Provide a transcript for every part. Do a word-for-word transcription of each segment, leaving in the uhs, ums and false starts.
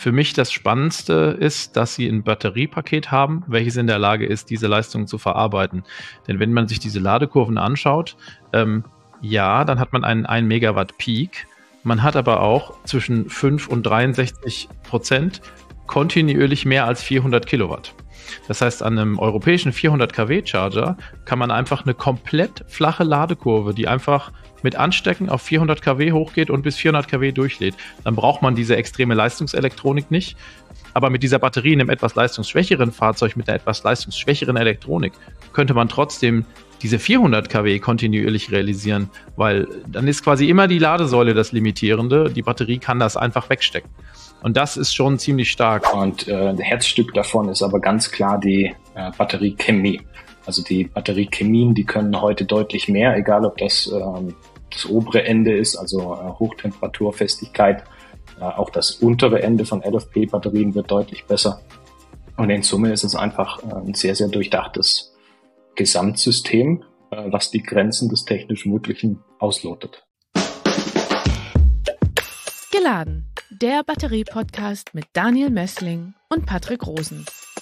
für mich das Spannendste ist, dass sie ein Batteriepaket haben, welches in der Lage ist, diese Leistung zu verarbeiten. Denn wenn man sich diese Ladekurven anschaut, ähm, ja, dann hat man einen ein Megawatt Peak. Man hat aber auch zwischen fünf und dreiundsechzig Prozent kontinuierlich mehr als vierhundert Kilowatt. Das heißt, an einem europäischen vierhundert Kilowatt Charger kann man einfach eine komplett flache Ladekurve, die einfach mit Anstecken auf vierhundert Kilowatt hochgeht und bis vierhundert Kilowatt durchlädt. Dann braucht man diese extreme Leistungselektronik nicht. Aber mit dieser Batterie in einem etwas leistungsschwächeren Fahrzeug, mit einer etwas leistungsschwächeren Elektronik, könnte man trotzdem diese vierhundert Kilowatt kontinuierlich realisieren, weil dann ist quasi immer die Ladesäule das Limitierende. Die Batterie kann das einfach wegstecken. Und das ist schon ziemlich stark. Und äh, das Herzstück davon ist aber ganz klar die äh, Batteriechemie. Also die Batteriechemien, die können heute deutlich mehr, egal ob das ähm, das obere Ende ist, also äh, Hochtemperaturfestigkeit. Äh, auch das untere Ende von L F P-Batterien wird deutlich besser. Und in Summe ist es einfach äh, ein sehr, sehr durchdachtes Gesamtsystem, äh, was die Grenzen des technisch Möglichen auslotet. Geladen, der Batterie-Podcast mit Daniel Mössling und Patrick Rosen.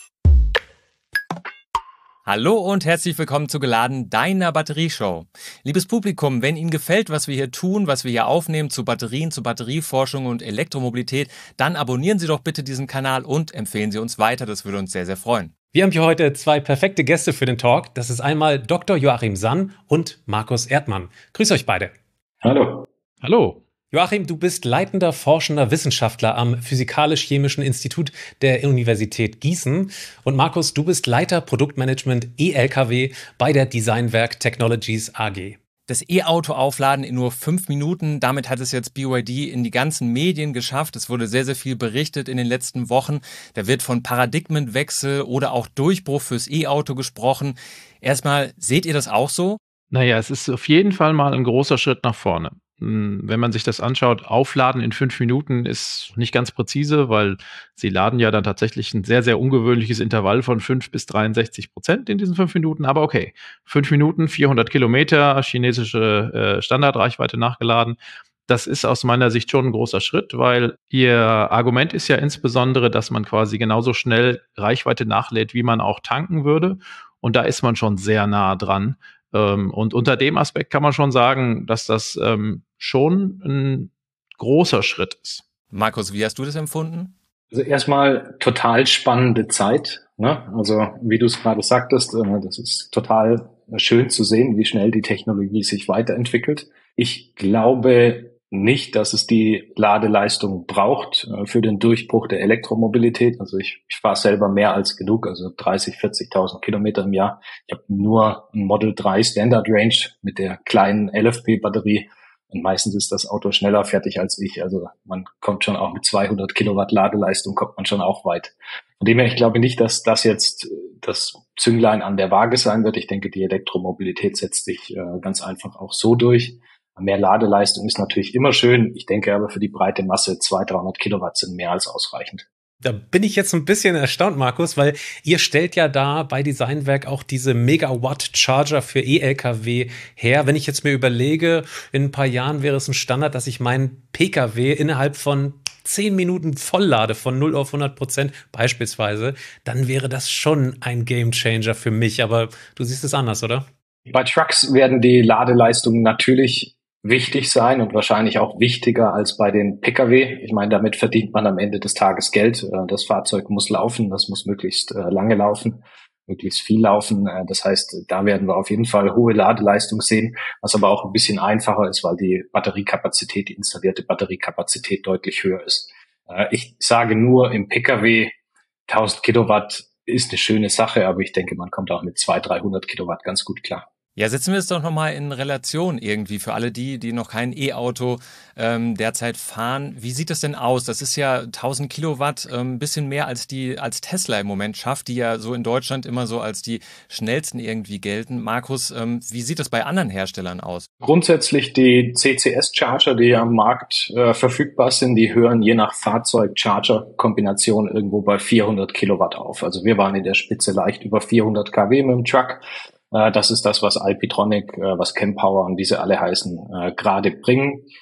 Hallo und herzlich willkommen zu Geladen, deiner Batterieshow. Liebes Publikum, wenn Ihnen gefällt, was wir hier tun, was wir hier aufnehmen zu Batterien, zu Batterieforschung und Elektromobilität, dann abonnieren Sie doch bitte diesen Kanal und empfehlen Sie uns weiter, das würde uns sehr, sehr freuen. Wir haben hier heute zwei perfekte Gäste für den Talk. Das ist einmal Doktor Joachim Sann und Markus Erdmann. Grüß euch beide. Hallo. Hallo. Joachim, du bist leitender forschender Wissenschaftler am Physikalisch-Chemischen Institut der Universität Gießen. Und Markus, du bist Leiter Produktmanagement E L K W bei der Designwerk Technologies A G. Das E-Auto aufladen in nur fünf Minuten, damit hat es jetzt B Y D in die ganzen Medien geschafft. Es wurde sehr, sehr viel berichtet in den letzten Wochen. Da wird von Paradigmenwechsel oder auch Durchbruch fürs E-Auto gesprochen. Erstmal, seht ihr das auch so? Naja, es ist auf jeden Fall mal ein großer Schritt nach vorne. Wenn man sich das anschaut, aufladen in fünf Minuten ist nicht ganz präzise, weil sie laden ja dann tatsächlich ein sehr, sehr ungewöhnliches Intervall von fünf bis dreiundsechzig Prozent in diesen fünf Minuten. Aber okay, fünf Minuten, vierhundert Kilometer, chinesische äh, Standardreichweite nachgeladen. Das ist aus meiner Sicht schon ein großer Schritt, weil ihr Argument ist ja insbesondere, dass man quasi genauso schnell Reichweite nachlädt, wie man auch tanken würde. Und da ist man schon sehr nah dran. Und unter dem Aspekt kann man schon sagen, dass das ähm, schon ein großer Schritt ist. Markus, wie hast du das empfunden? Also erstmal total spannende Zeit, ne? Also wie du es gerade sagtest, äh, das ist total schön zu sehen, wie schnell die Technologie sich weiterentwickelt. Ich glaube nicht, dass es die Ladeleistung braucht äh, für den Durchbruch der Elektromobilität. Also ich, ich fahre selber mehr als genug, also dreißig, vierzigtausend Kilometer im Jahr. Ich habe nur ein Model drei Standard Range mit der kleinen L F P-Batterie und meistens ist das Auto schneller fertig als ich. Also man kommt schon auch mit zweihundert Kilowatt Ladeleistung, kommt man schon auch weit. Von dem her, ich glaube nicht, dass das jetzt das Zünglein an der Waage sein wird. Ich denke, die Elektromobilität setzt sich äh, ganz einfach auch so durch. Mehr Ladeleistung ist natürlich immer schön. Ich denke aber für die breite Masse zweihundert, dreihundert Kilowatt sind mehr als ausreichend. Da bin ich jetzt ein bisschen erstaunt, Markus, weil ihr stellt ja da bei Designwerk auch diese Megawatt-Charger für E L K W her. Wenn ich jetzt mir überlege, in ein paar Jahren wäre es ein Standard, dass ich meinen P K W innerhalb von zehn Minuten volllade, von null auf hundert Prozent beispielsweise, dann wäre das schon ein Gamechanger für mich. Aber du siehst es anders, oder? Bei Trucks werden die Ladeleistungen natürlich wichtig sein und wahrscheinlich auch wichtiger als bei den P K W. Ich meine, damit verdient man am Ende des Tages Geld. Das Fahrzeug muss laufen, das muss möglichst lange laufen, möglichst viel laufen. Das heißt, da werden wir auf jeden Fall hohe Ladeleistung sehen, was aber auch ein bisschen einfacher ist, weil die Batteriekapazität, die installierte Batteriekapazität deutlich höher ist. Ich sage nur, im P K W tausend Kilowatt ist eine schöne Sache, aber ich denke, man kommt auch mit zweihundert, dreihundert Kilowatt ganz gut klar. Ja, setzen wir es doch nochmal in Relation irgendwie für alle die, die noch kein E-Auto ähm, derzeit fahren. Wie sieht das denn aus? Das ist ja tausend Kilowatt, ein ähm, bisschen mehr als die als Tesla im Moment schafft, die ja so in Deutschland immer so als die schnellsten irgendwie gelten. Markus, ähm, wie sieht das bei anderen Herstellern aus? Grundsätzlich die C C S-Charger, die am Markt äh, verfügbar sind, die hören je nach Fahrzeug-Charger-Kombination irgendwo bei vierhundert Kilowatt auf. Also wir waren in der Spitze leicht über vierhundert Kilowatt mit dem Truck. Das ist das, was Alpitronic, was Kempower und wie sie alle heißen, gerade bringen.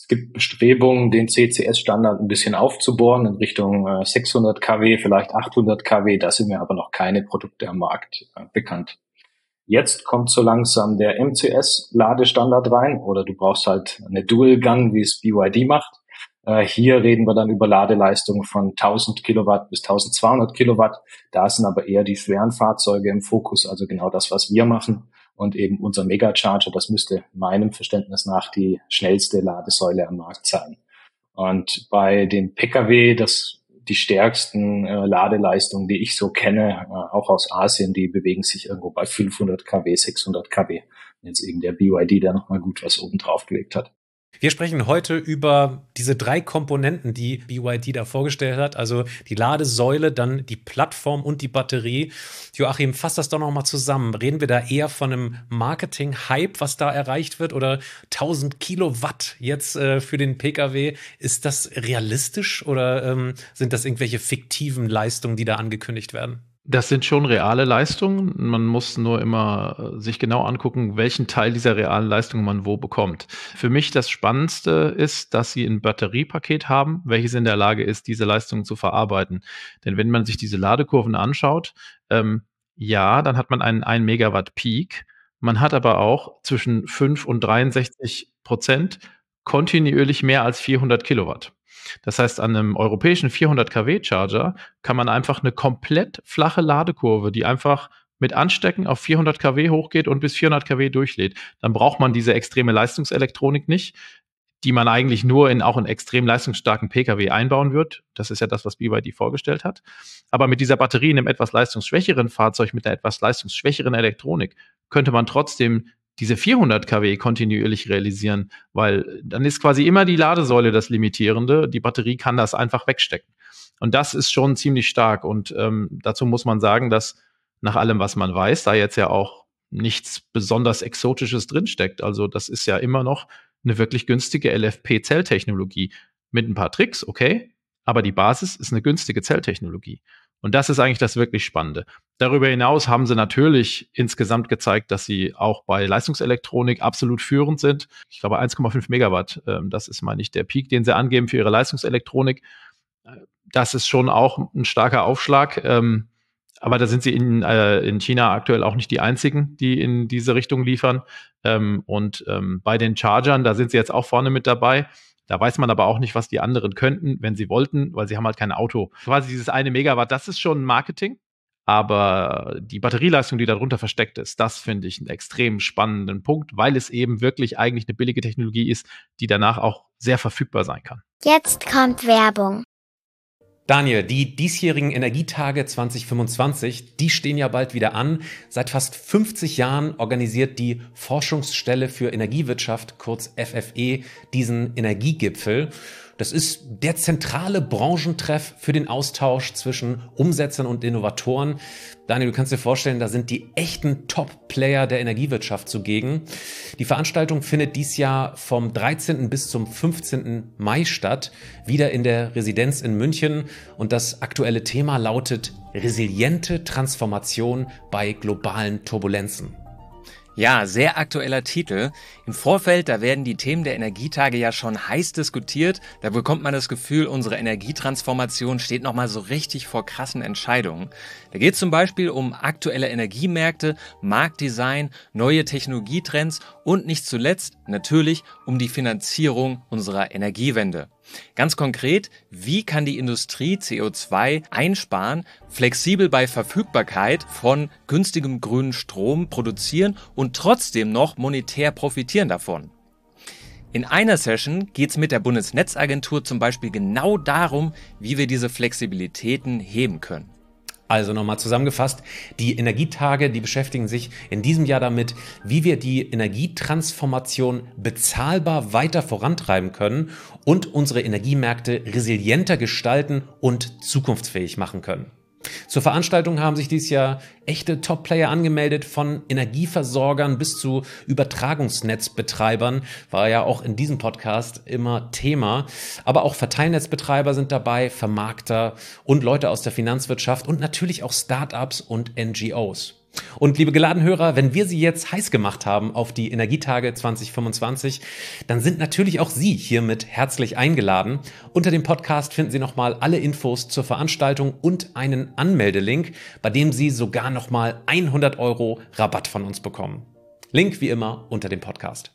Es gibt Bestrebungen, den C C S-Standard ein bisschen aufzubohren in Richtung äh, sechshundert Kilowatt, vielleicht achthundert Kilowatt. Da sind mir aber noch keine Produkte am Markt äh, bekannt. Jetzt kommt so langsam der M C S-Ladestandard rein oder du brauchst halt eine Dual Gun, wie es B Y D macht. Äh, hier reden wir dann über Ladeleistungen von tausend Kilowatt bis eintausendzweihundert Kilowatt. Da sind aber eher die schweren Fahrzeuge im Fokus, also genau das, was wir machen. Und eben unser Megacharger, das müsste meinem Verständnis nach die schnellste Ladesäule am Markt sein. Und bei den Pkw, das die stärksten äh, Ladeleistungen, die ich so kenne, äh, auch aus Asien, die bewegen sich irgendwo bei fünfhundert Kilowatt, sechshundert Kilowatt. Jetzt eben der B Y D, der nochmal gut was oben drauf gelegt hat. Wir sprechen heute über diese drei Komponenten, die B Y D da vorgestellt hat, also die Ladesäule, dann die Plattform und die Batterie. Joachim, fass das doch noch mal zusammen. Reden wir da eher von einem Marketing-Hype, was da erreicht wird, oder tausend Kilowatt jetzt äh, für den Pkw? Ist das realistisch oder ähm, sind das irgendwelche fiktiven Leistungen, die da angekündigt werden? Das sind schon reale Leistungen. Man muss nur immer sich genau angucken, welchen Teil dieser realen Leistungen man wo bekommt. Für mich das Spannendste ist, dass sie ein Batteriepaket haben, welches in der Lage ist, diese Leistungen zu verarbeiten. Denn wenn man sich diese Ladekurven anschaut, ähm, ja, dann hat man einen ein Megawatt Peak. Man hat aber auch zwischen fünf und dreiundsechzig Prozent kontinuierlich mehr als vierhundert Kilowatt. Das heißt, an einem europäischen vierhundert Kilowatt Charger kann man einfach eine komplett flache Ladekurve, die einfach mit Anstecken auf vierhundert Kilowatt hochgeht und bis vierhundert Kilowatt durchlädt. Dann braucht man diese extreme Leistungselektronik nicht, die man eigentlich nur in auch einen extrem leistungsstarken Pkw einbauen wird. Das ist ja das, was B Y D vorgestellt hat. Aber mit dieser Batterie in einem etwas leistungsschwächeren Fahrzeug, mit einer etwas leistungsschwächeren Elektronik, könnte man trotzdem diese vierhundert Kilowatt kontinuierlich realisieren, weil dann ist quasi immer die Ladesäule das Limitierende. Die Batterie kann das einfach wegstecken. Und das ist schon ziemlich stark. Und ähm, dazu muss man sagen, dass nach allem, was man weiß, da jetzt ja auch nichts besonders Exotisches drinsteckt. Also das ist ja immer noch eine wirklich günstige L F P-Zelltechnologie mit ein paar Tricks, okay, aber die Basis ist eine günstige Zelltechnologie. Und das ist eigentlich das wirklich Spannende. Darüber hinaus haben sie natürlich insgesamt gezeigt, dass sie auch bei Leistungselektronik absolut führend sind. Ich glaube eins Komma fünf Megawatt, ähm, das ist, meine ich, der Peak, den sie angeben für ihre Leistungselektronik. Das ist schon auch ein starker Aufschlag. Ähm, aber da sind sie in, äh, in China aktuell auch nicht die einzigen, die in diese Richtung liefern. Ähm, und ähm, bei den Chargern, da sind sie jetzt auch vorne mit dabei. Da weiß man aber auch nicht, was die anderen könnten, wenn sie wollten, weil sie haben halt kein Auto. Quasi dieses eine Megawatt, das ist schon Marketing. Aber die Batterieleistung, die darunter versteckt ist, das finde ich einen extrem spannenden Punkt, weil es eben wirklich eigentlich eine billige Technologie ist, die danach auch sehr verfügbar sein kann. Jetzt kommt Werbung. Daniel, die diesjährigen Energietage zwanzig fünfundzwanzig, die stehen ja bald wieder an. Seit fast fünfzig Jahren organisiert die Forschungsstelle für Energiewirtschaft, kurz F F E, diesen Energiegipfel. Das ist der zentrale Branchentreff für den Austausch zwischen Umsetzern und Innovatoren. Daniel, du kannst dir vorstellen, da sind die echten Top-Player der Energiewirtschaft zugegen. Die Veranstaltung findet dies Jahr vom dreizehnten bis zum fünfzehnten Mai statt, wieder in der Residenz in München. Und das aktuelle Thema lautet resiliente Transformation bei globalen Turbulenzen. Ja, sehr aktueller Titel. Im Vorfeld, da werden die Themen der Energietage ja schon heiß diskutiert. Da bekommt man das Gefühl, unsere Energietransformation steht nochmal so richtig vor krassen Entscheidungen. Da geht es zum Beispiel um aktuelle Energiemärkte, Marktdesign, neue Technologietrends und nicht zuletzt natürlich um die Finanzierung unserer Energiewende. Ganz konkret, wie kann die Industrie C O zwei einsparen, flexibel bei Verfügbarkeit von günstigem grünen Strom produzieren und trotzdem noch monetär profitieren davon? In einer Session geht es mit der Bundesnetzagentur zum Beispiel genau darum, wie wir diese Flexibilitäten heben können. Also nochmal zusammengefasst, die Energietage, die beschäftigen sich in diesem Jahr damit, wie wir die Energietransformation bezahlbar weiter vorantreiben können und unsere Energiemärkte resilienter gestalten und zukunftsfähig machen können. Zur Veranstaltung haben sich dieses Jahr echte Top-Player angemeldet, von Energieversorgern bis zu Übertragungsnetzbetreibern, war ja auch in diesem Podcast immer Thema. Aber auch Verteilnetzbetreiber sind dabei, Vermarkter und Leute aus der Finanzwirtschaft und natürlich auch Startups und N G Os. Und liebe Geladenhörer, wenn wir Sie jetzt heiß gemacht haben auf die Energietage zwanzig fünfundzwanzig, dann sind natürlich auch Sie hiermit herzlich eingeladen. Unter dem Podcast finden Sie nochmal alle Infos zur Veranstaltung und einen Anmeldelink, bei dem Sie sogar nochmal hundert Euro Rabatt von uns bekommen. Link wie immer unter dem Podcast.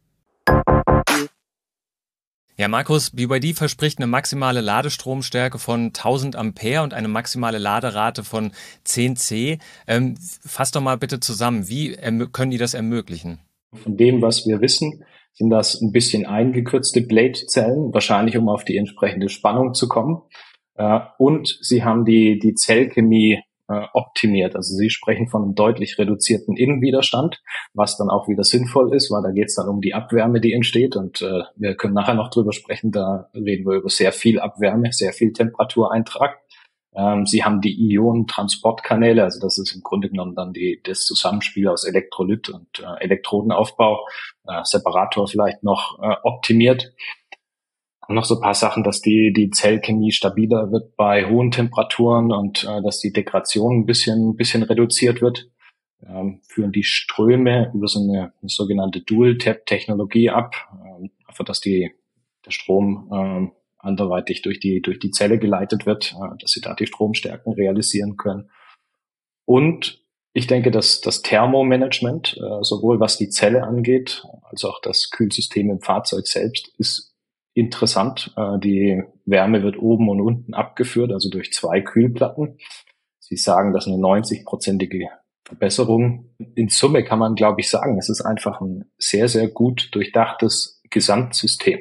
Ja, Markus, B Y D verspricht eine maximale Ladestromstärke von tausend Ampere und eine maximale Laderate von zehn C. Ähm, fass doch mal bitte zusammen, wie erm- können die das ermöglichen? Von dem, was wir wissen, sind das ein bisschen eingekürzte Blade-Zellen, wahrscheinlich um auf die entsprechende Spannung zu kommen. Äh, und sie haben die, die Zellchemie äh, optimiert. Also sie sprechen von einem deutlich reduzierten Innenwiderstand, was dann auch wieder sinnvoll ist, weil da geht es dann um die Abwärme, die entsteht. Und äh, wir können nachher noch drüber sprechen, da reden wir über sehr viel Abwärme, sehr viel Temperatureintrag. Ähm, sie haben die Ionentransportkanäle, also das ist im Grunde genommen dann die, das Zusammenspiel aus Elektrolyt und äh, Elektrodenaufbau, äh, Separator vielleicht noch äh, optimiert. Noch so ein paar Sachen, dass die die Zellchemie stabiler wird bei hohen Temperaturen und äh, dass die Degradation ein bisschen ein bisschen reduziert wird. Ähm, führen die Ströme über so eine, eine sogenannte Dual-Tap-Technologie ab, ähm, einfach dass die der Strom ähm, anderweitig durch die durch die Zelle geleitet wird, äh, dass sie da die Stromstärken realisieren können. Und ich denke, dass das Thermomanagement, äh, sowohl was die Zelle angeht, als auch das Kühlsystem im Fahrzeug selbst, ist interessant. Äh, die Wärme wird oben und unten abgeführt, also durch zwei Kühlplatten. Sie sagen, das ist eine neunzig-prozentige Verbesserung. In Summe kann man, glaube ich, sagen, es ist einfach ein sehr, sehr gut durchdachtes Gesamtsystem.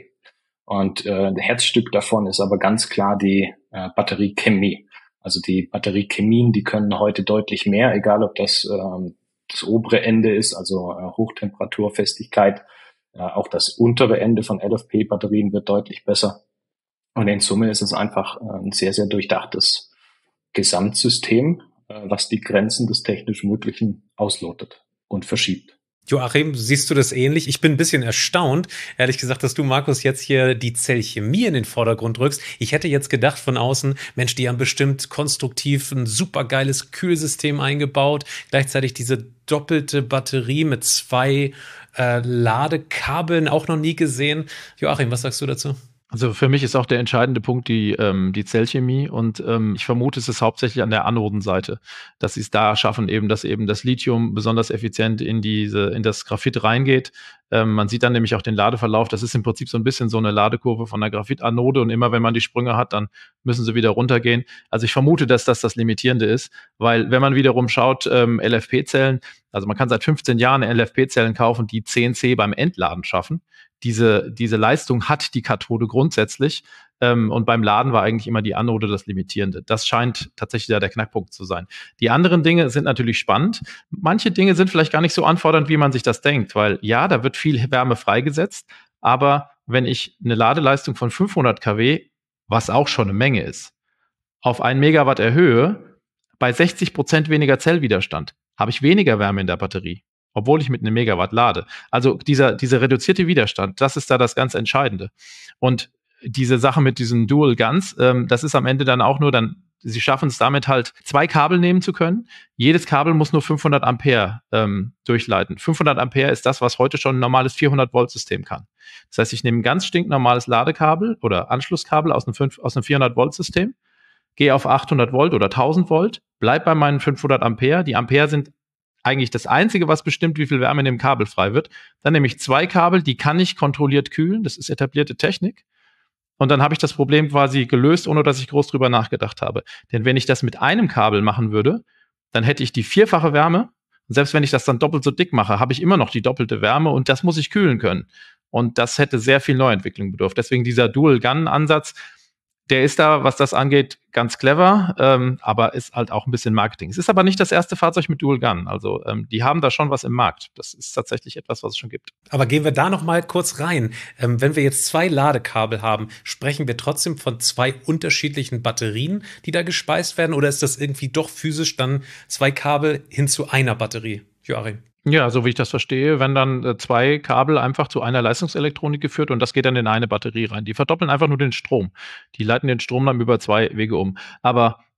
Und äh, ein Herzstück davon ist aber ganz klar die äh, Batteriechemie. Also die Batteriechemien, die können heute deutlich mehr, egal ob das ähm, das obere Ende ist, also äh, Hochtemperaturfestigkeit. Äh, auch das untere Ende von L F P-Batterien wird deutlich besser. Und in Summe ist es einfach äh, ein sehr, sehr durchdachtes Gesamtsystem, äh, was die Grenzen des technisch Möglichen auslotet und verschiebt. Joachim, siehst du das ähnlich? Ich bin ein bisschen erstaunt, ehrlich gesagt, dass du, Markus, jetzt hier die Zellchemie in den Vordergrund rückst. Ich hätte jetzt gedacht von außen, Mensch, die haben bestimmt konstruktiv ein supergeiles Kühlsystem eingebaut, gleichzeitig diese doppelte Batterie mit zwei äh, Ladekabeln, auch noch nie gesehen. Joachim, was sagst du dazu? Also für mich ist auch der entscheidende Punkt die, ähm, die Zellchemie und ähm, ich vermute, es ist hauptsächlich an der Anodenseite, dass sie es da schaffen, eben, dass eben das Lithium besonders effizient in diese in das Graphit reingeht. Ähm, man sieht dann nämlich auch den Ladeverlauf. Das ist im Prinzip so ein bisschen so eine Ladekurve von der Graphitanode und immer wenn man die Sprünge hat, dann müssen sie wieder runtergehen. Also ich vermute, dass das das Limitierende ist, weil wenn man wiederum schaut, ähm, L F P-Zellen, also man kann seit fünfzehn Jahren L F P-Zellen kaufen, die zehn C beim Entladen schaffen. Diese, diese Leistung hat die Kathode grundsätzlich ähm, und beim Laden war eigentlich immer die Anode das Limitierende. Das scheint tatsächlich da der Knackpunkt zu sein. Die anderen Dinge sind natürlich spannend. Manche Dinge sind vielleicht gar nicht so anfordernd, wie man sich das denkt, weil ja, da wird viel Wärme freigesetzt, aber wenn ich eine Ladeleistung von fünfhundert Kilowatt, was auch schon eine Menge ist, auf einen Megawatt erhöhe, bei sechzig Prozent weniger Zellwiderstand, habe ich weniger Wärme in der Batterie, obwohl ich mit einem Megawatt lade. Also dieser, dieser reduzierte Widerstand, das ist da das ganz Entscheidende. Und diese Sache mit diesen Dual Guns, ähm, das ist am Ende dann auch nur dann, sie schaffen es damit halt, zwei Kabel nehmen zu können. Jedes Kabel muss nur fünfhundert Ampere ähm, durchleiten. fünfhundert Ampere ist das, was heute schon ein normales vierhundert Volt System kann. Das heißt, ich nehme ein ganz stinknormales Ladekabel oder Anschlusskabel aus einem, fünf, aus einem vierhundert Volt System, gehe auf achthundert Volt oder tausend Volt, bleib bei meinen fünfhundert Ampere. Die Ampere sind eigentlich das Einzige, was bestimmt, wie viel Wärme in dem Kabel frei wird. Dann nehme ich zwei Kabel, die kann ich kontrolliert kühlen. Das ist etablierte Technik. Und dann habe ich das Problem quasi gelöst, ohne dass ich groß drüber nachgedacht habe. Denn wenn ich das mit einem Kabel machen würde, dann hätte ich die vierfache Wärme. Und selbst wenn ich das dann doppelt so dick mache, habe ich immer noch die doppelte Wärme und das muss ich kühlen können. Und das hätte sehr viel Neuentwicklung bedurft. Deswegen dieser Dual-Gun-Ansatz, der ist da, was das angeht, ganz clever, ähm, aber ist halt auch ein bisschen Marketing. Es ist aber nicht das erste Fahrzeug mit Dual Gun. Also ähm, die haben da schon was im Markt. Das ist tatsächlich etwas, was es schon gibt. Aber gehen wir da noch mal kurz rein. Ähm, wenn wir jetzt zwei Ladekabel haben, sprechen wir trotzdem von zwei unterschiedlichen Batterien, die da gespeist werden? Oder ist das irgendwie doch physisch dann zwei Kabel hin zu einer Batterie? Joachim? Ja, so wie ich das verstehe, werden dann äh, zwei Kabel einfach zu einer Leistungselektronik geführt und das geht dann in eine Batterie rein. Die verdoppeln einfach nur den Strom. Die leiten den Strom dann über zwei Wege um. Aber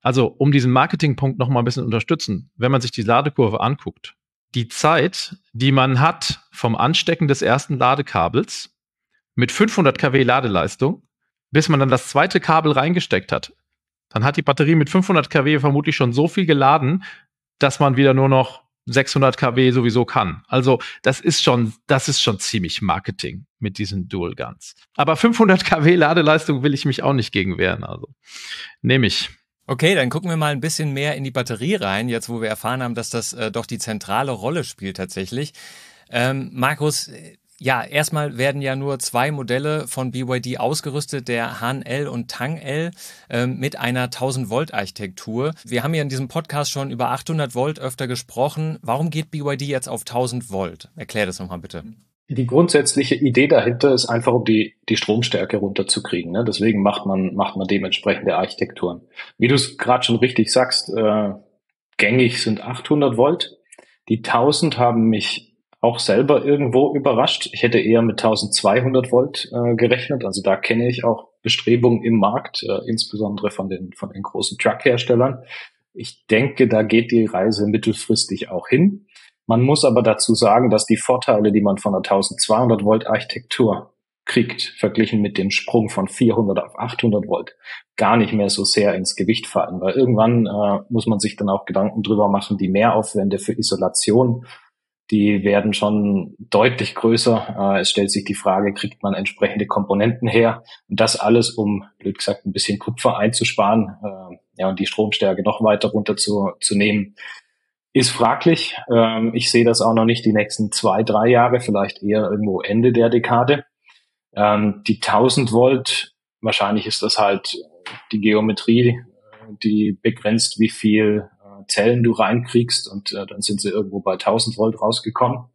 Also um diesen Marketingpunkt noch mal ein bisschen unterstützen, wenn man sich die Ladekurve anguckt, die Zeit, die man hat vom Anstecken des ersten Ladekabels mit fünfhundert Kilowatt Ladeleistung, bis man dann das zweite Kabel reingesteckt hat, dann hat die Batterie mit fünfhundert Kilowatt vermutlich schon so viel geladen, dass man wieder nur noch sechshundert Kilowatt sowieso kann. Also das ist schon, das ist schon ziemlich Marketing mit diesen Dual Guns. Aber fünfhundert Kilowatt Ladeleistung will ich mich auch nicht gegen wehren. Also nehme ich. Okay, dann gucken wir mal ein bisschen mehr in die Batterie rein, jetzt wo wir erfahren haben, dass das äh, doch die zentrale Rolle spielt tatsächlich. Ähm, Markus, ja, erstmal werden ja nur zwei Modelle von B Y D ausgerüstet, der Han L und Tang L, ähm, mit einer tausend Volt Architektur. Wir haben ja in diesem Podcast schon über achthundert Volt öfter gesprochen. Warum geht B Y D jetzt auf tausend Volt? Erklär das nochmal bitte. Die grundsätzliche Idee dahinter ist einfach, um die, die Stromstärke runterzukriegen. Ne? Deswegen macht man, macht man dementsprechende Architekturen. Wie du es gerade schon richtig sagst, äh, gängig sind achthundert Volt. Die tausend haben mich auch selber irgendwo überrascht. Ich hätte eher mit eintausendzweihundert Volt äh, gerechnet. Also da kenne ich auch Bestrebungen im Markt, äh, insbesondere von den, von den großen Truck-Herstellern. Ich denke, da geht die Reise mittelfristig auch hin. Man muss aber dazu sagen, dass die Vorteile, die man von einer eintausendzweihundert Volt Architektur kriegt, verglichen mit dem Sprung von vierhundert auf achthundert Volt, gar nicht mehr so sehr ins Gewicht fallen. Weil irgendwann äh, muss man sich dann auch Gedanken drüber machen, die Mehraufwände für Isolation, die werden schon deutlich größer. Äh, es stellt sich die Frage, kriegt man entsprechende Komponenten her? Und das alles, um, blöd gesagt, ein bisschen Kupfer einzusparen, äh, ja, und die Stromstärke noch weiter runter zu, zu nehmen, ist fraglich. Ähm, ich sehe das auch noch nicht die nächsten zwei, drei Jahre, vielleicht eher irgendwo Ende der Dekade. Ähm, die tausend Volt, wahrscheinlich ist das halt die Geometrie, die begrenzt, wie viel äh, Zellen du reinkriegst, und äh, dann sind sie irgendwo bei tausend Volt rausgekommen.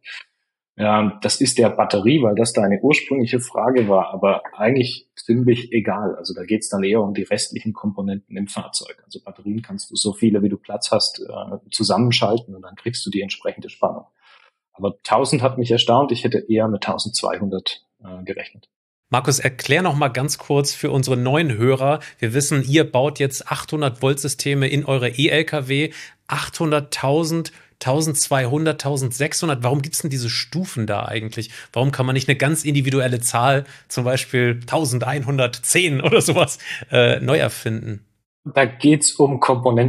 Ähm, das ist der Batterie, weil das deine ursprüngliche Frage war, aber eigentlich ziemlich egal. Also da geht's dann eher um die restlichen Komponenten im Fahrzeug. Also Batterien kannst du so viele, wie du Platz hast, äh, zusammenschalten, und dann kriegst du die entsprechende Spannung. Aber tausend hat mich erstaunt. Ich hätte eher mit eintausendzweihundert äh, gerechnet. Markus, erklär noch mal ganz kurz für unsere neuen Hörer. Wir wissen, ihr baut jetzt achthundert Volt Systeme in eure E-L K W. achthunderttausend, eintausendzweihundert, eintausendsechshundert. Warum gibt's denn diese Stufen da eigentlich? Warum kann man nicht eine ganz individuelle Zahl, zum Beispiel elfhundertzehn oder sowas, äh, neu erfinden? Da geht's um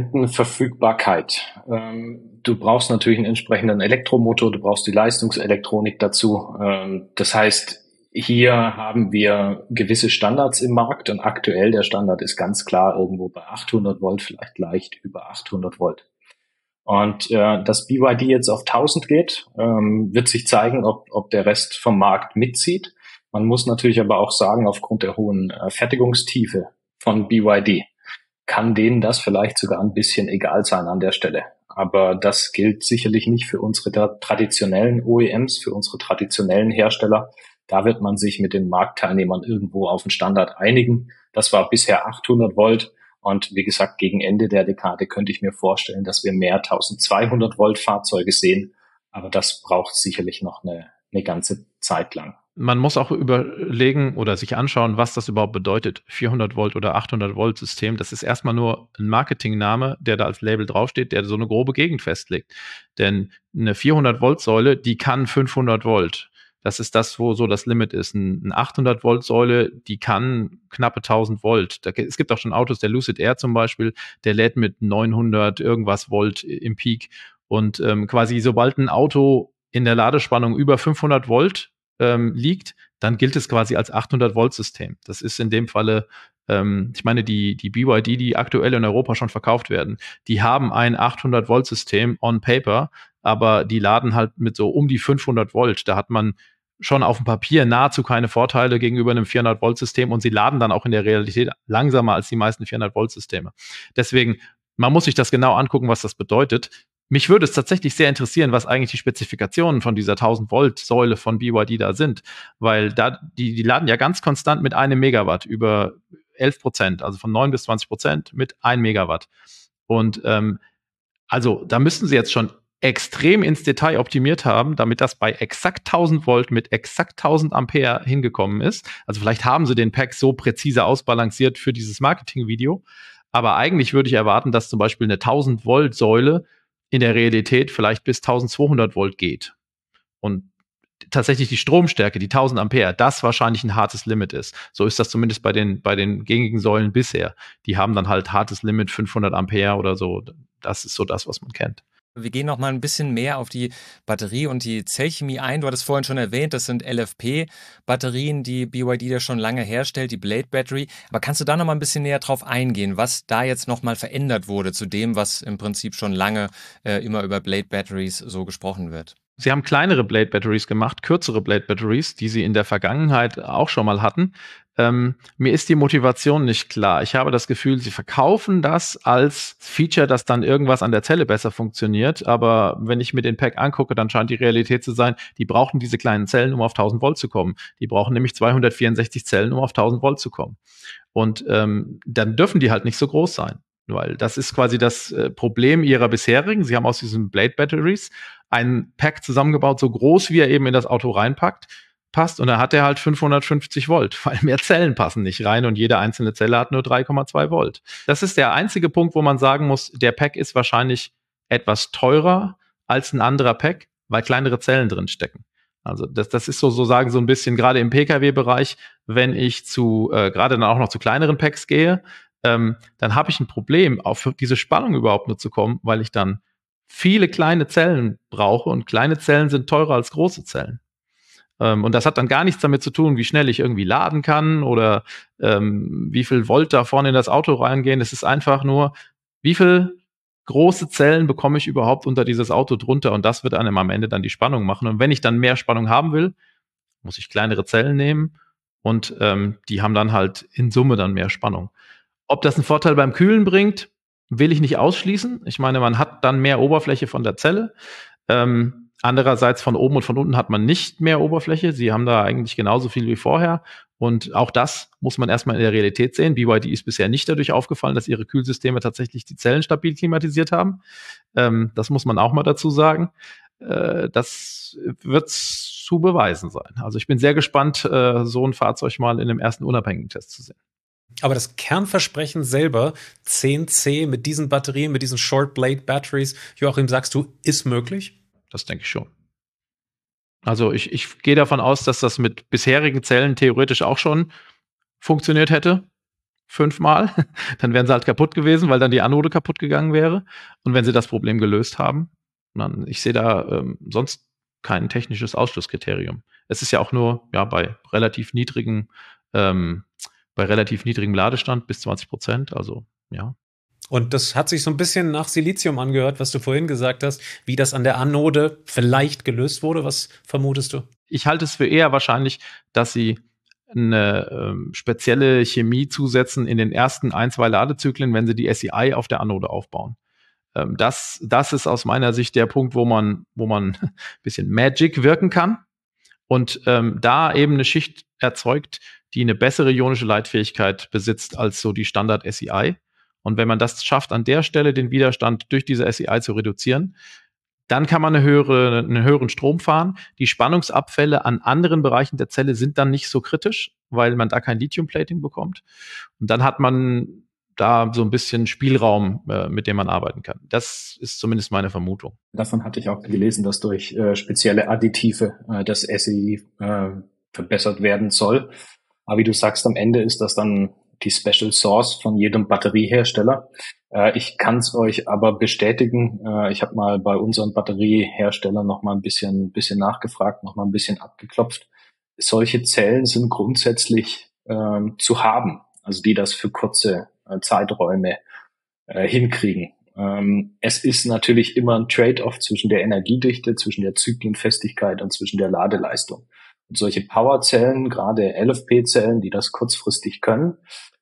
Komponentenverfügbarkeit. Ähm, du brauchst natürlich einen entsprechenden Elektromotor, du brauchst die Leistungselektronik dazu. Ähm, das heißt, hier haben wir gewisse Standards im Markt, und aktuell der Standard ist ganz klar irgendwo bei achthundert Volt, vielleicht leicht über achthundert Volt. Und äh, dass B Y D jetzt auf tausend geht, ähm, wird sich zeigen, ob, ob der Rest vom Markt mitzieht. Man muss natürlich aber auch sagen, aufgrund der hohen äh, Fertigungstiefe von B Y D kann denen das vielleicht sogar ein bisschen egal sein an der Stelle. Aber das gilt sicherlich nicht für unsere traditionellen O E Ms, für unsere traditionellen Hersteller. Da wird man sich mit den Marktteilnehmern irgendwo auf einen Standard einigen. Das war bisher achthundert Volt. Und wie gesagt, gegen Ende der Dekade könnte ich mir vorstellen, dass wir mehr eintausendzweihundert Volt Fahrzeuge sehen. Aber das braucht sicherlich noch eine, eine ganze Zeit lang. Man muss auch überlegen oder sich anschauen, was das überhaupt bedeutet. vierhundert Volt oder achthundert Volt System, das ist erstmal nur ein Marketingname, der da als Label draufsteht, der so eine grobe Gegend festlegt. Denn eine vierhundert Volt Säule, die kann fünfhundert Volt. Das ist das, wo so das Limit ist. Eine achthundert Volt Säule, die kann knappe tausend Volt. Da, es gibt auch schon Autos, der Lucid Air zum Beispiel, der lädt mit neunhundert irgendwas Volt im Peak. Und ähm, quasi sobald ein Auto in der Ladespannung über fünfhundert Volt ähm, liegt, dann gilt es quasi als achthundert Volt System. Das ist in dem Falle, ähm, ich meine, die, die B Y D, die aktuell in Europa schon verkauft werden, die haben ein achthundert Volt System on paper, aber die laden halt mit so um die fünfhundert Volt. Da hat man schon auf dem Papier nahezu keine Vorteile gegenüber einem vierhundert Volt System, und sie laden dann auch in der Realität langsamer als die meisten vierhundert Volt Systeme. Deswegen, man muss sich das genau angucken, was das bedeutet. Mich würde es tatsächlich sehr interessieren, was eigentlich die Spezifikationen von dieser tausend Volt Säule von B Y D da sind, weil da die, die laden ja ganz konstant mit einem Megawatt über elf Prozent, also von neun bis zwanzig Prozent mit einem Megawatt. Und ähm, also da müssten sie jetzt schon extrem ins Detail optimiert haben, damit das bei exakt tausend Volt mit exakt tausend Ampere hingekommen ist. Also vielleicht haben sie den Pack so präzise ausbalanciert für dieses Marketingvideo. Aber eigentlich würde ich erwarten, dass zum Beispiel eine tausend Volt Säule in der Realität vielleicht bis zwölfhundert Volt geht. Und tatsächlich die Stromstärke, die tausend Ampere, das wahrscheinlich ein hartes Limit ist. So ist das zumindest bei den, bei den gängigen Säulen bisher. Die haben dann halt hartes Limit fünfhundert Ampere oder so. Das ist so das, was man kennt. Wir gehen noch mal ein bisschen mehr auf die Batterie und die Zellchemie ein. Du hattest vorhin schon erwähnt, das sind L F P-Batterien, die B Y D da schon lange herstellt, die Blade Battery. Aber kannst du da noch mal ein bisschen näher drauf eingehen, was da jetzt noch mal verändert wurde zu dem, was im Prinzip schon lange äh, immer über Blade Batteries so gesprochen wird? Sie haben kleinere Blade Batteries gemacht, kürzere Blade Batteries, die sie in der Vergangenheit auch schon mal hatten. Ähm, mir ist die Motivation nicht klar. Ich habe das Gefühl, sie verkaufen das als Feature, dass dann irgendwas an der Zelle besser funktioniert. Aber wenn ich mir den Pack angucke, dann scheint die Realität zu sein, die brauchen diese kleinen Zellen, um auf tausend Volt zu kommen. Die brauchen nämlich zweihundertvierundsechzig Zellen, um auf tausend Volt zu kommen. Und ähm, dann dürfen die halt nicht so groß sein. Weil das ist quasi das äh, Problem ihrer bisherigen. Sie haben aus diesen Blade Batteries einen Pack zusammengebaut, so groß wie er eben in das Auto reinpackt, passt. Und da hat er halt fünfhundertfünfzig Volt, weil mehr Zellen passen nicht rein und jede einzelne Zelle hat nur drei Komma zwei Volt. Das ist der einzige Punkt, wo man sagen muss, der Pack ist wahrscheinlich etwas teurer als ein anderer Pack, weil kleinere Zellen drin stecken. Also das, das ist so, so sagen so ein bisschen gerade im P K W-Bereich, wenn ich zu äh, gerade dann auch noch zu kleineren Packs gehe, ähm, dann habe ich ein Problem, auf diese Spannung überhaupt nur zu kommen, weil ich dann viele kleine Zellen brauche und kleine Zellen sind teurer als große Zellen. Ähm, und das hat dann gar nichts damit zu tun, wie schnell ich irgendwie laden kann oder ähm, wie viel Volt da vorne in das Auto reingehen. Es ist einfach nur, wie viel große Zellen bekomme ich überhaupt unter dieses Auto drunter und das wird einem am Ende dann die Spannung machen. Und wenn ich dann mehr Spannung haben will, muss ich kleinere Zellen nehmen und ähm, die haben dann halt in Summe dann mehr Spannung. Ob das einen Vorteil beim Kühlen bringt, will ich nicht ausschließen. Ich meine, man hat dann mehr Oberfläche von der Zelle. Ähm, andererseits von oben und von unten hat man nicht mehr Oberfläche. Sie haben da eigentlich genauso viel wie vorher. Und auch das muss man erstmal in der Realität sehen. B Y D ist bisher nicht dadurch aufgefallen, dass ihre Kühlsysteme tatsächlich die Zellen stabil klimatisiert haben. Ähm, das muss man auch mal dazu sagen. Äh, das wird zu beweisen sein. Also ich bin sehr gespannt, äh, so ein Fahrzeug mal in einem ersten unabhängigen Test zu sehen. Aber das Kernversprechen selber, zehn C mit diesen Batterien, mit diesen Short Blade Batteries, Joachim, sagst du, ist möglich? Das denke ich schon. Also ich, ich gehe davon aus, dass das mit bisherigen Zellen theoretisch auch schon funktioniert hätte. Fünfmal. Dann wären sie halt kaputt gewesen, weil dann die Anode kaputt gegangen wäre. Und wenn sie das Problem gelöst haben, dann, ich sehe da ähm, sonst kein technisches Ausschlusskriterium. Es ist ja auch nur ja bei relativ niedrigen ähm, bei relativ niedrigem Ladestand bis zwanzig Prozent, also ja. Und das hat sich so ein bisschen nach Silizium angehört, was du vorhin gesagt hast, wie das an der Anode vielleicht gelöst wurde. Was vermutest du? Ich halte es für eher wahrscheinlich, dass sie eine ähm, spezielle Chemie zusetzen in den ersten ein, zwei Ladezyklen, wenn sie die S E I auf der Anode aufbauen. Ähm, das, das ist aus meiner Sicht der Punkt, wo man, wo man ein bisschen Magic wirken kann und ähm, da eben eine Schicht erzeugt, die eine bessere ionische Leitfähigkeit besitzt als so die Standard-S E I. Und wenn man das schafft, an der Stelle den Widerstand durch diese S E I zu reduzieren, dann kann man eine höhere, einen höheren Strom fahren. Die Spannungsabfälle an anderen Bereichen der Zelle sind dann nicht so kritisch, weil man da kein Lithium-Plating bekommt. Und dann hat man da so ein bisschen Spielraum, äh, mit dem man arbeiten kann. Das ist zumindest meine Vermutung. Davon hatte ich auch gelesen, dass durch äh, spezielle Additive äh, das S E I äh, verbessert werden soll. Aber wie du sagst, am Ende ist das dann die Special Source von jedem Batteriehersteller. Äh, ich kann es euch aber bestätigen. Äh, ich habe mal bei unseren Batterieherstellern noch mal ein bisschen, bisschen nachgefragt, noch mal ein bisschen abgeklopft. Solche Zellen sind grundsätzlich äh, zu haben, also die das für kurze äh, Zeiträume äh, hinkriegen. Ähm, es ist natürlich immer ein Trade-off zwischen der Energiedichte, zwischen der Zyklenfestigkeit und zwischen der Ladeleistung. Und solche Powerzellen, gerade L F P-Zellen, die das kurzfristig können,